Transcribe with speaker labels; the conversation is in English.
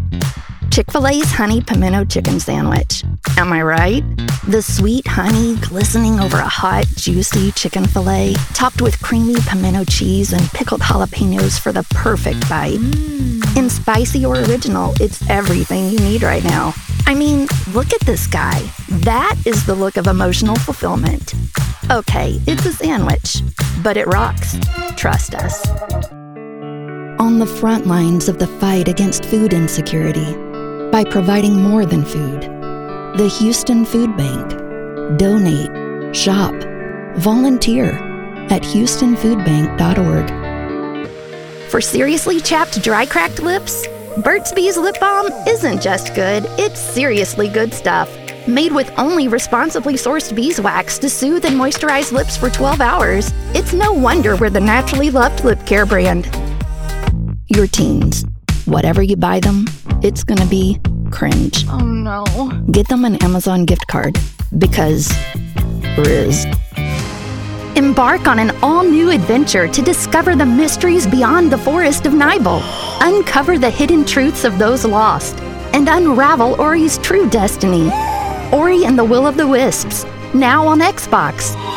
Speaker 1: Chick-fil-A's Honey Pimento Chicken Sandwich. Am I right? The sweet honey glistening over a hot, juicy chicken fillet, topped with creamy pimento cheese and pickled jalapenos for the perfect bite. In spicy or original, it's everything you need right now. I mean, look at this guy. That is the look of emotional fulfillment. Okay, it's a sandwich, but it rocks. Trust us. On the front lines of the fight against food insecurity, by providing more than food, the Houston Food Bank. Donate, shop, volunteer at houstonfoodbank.org. For seriously chapped, dry, cracked lips, Burt's Bees Lip Balm isn't just good, it's seriously good stuff. Made with only responsibly sourced beeswax to soothe and moisturize lips for 12 hours, it's no wonder we're the naturally loved lip care brand. Your teens, whatever you buy them, it's gonna be cringe.
Speaker 2: Oh no.
Speaker 1: Get them an Amazon gift card, because Riz. Embark on an all-new adventure to discover the mysteries beyond the forest of Nibel, uncover the hidden truths of those lost, and unravel Ori's true destiny. Ori and the Will of the Wisps, now on Xbox.